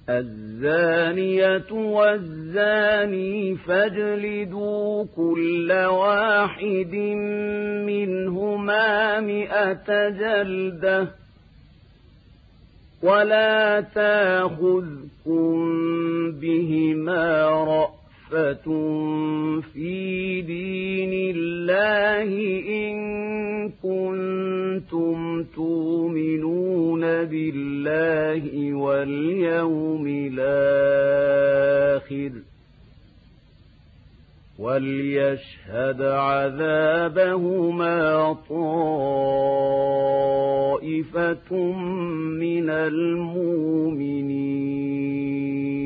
الزانية والزاني فاجلدوا كل واحد منهما 100 جلدة ولا تأخذكم بهما رأفة في دين الله إن كنتم تؤمنون بالله واليوم الآخر وليشهد عذابهما طائفة من المؤمنين.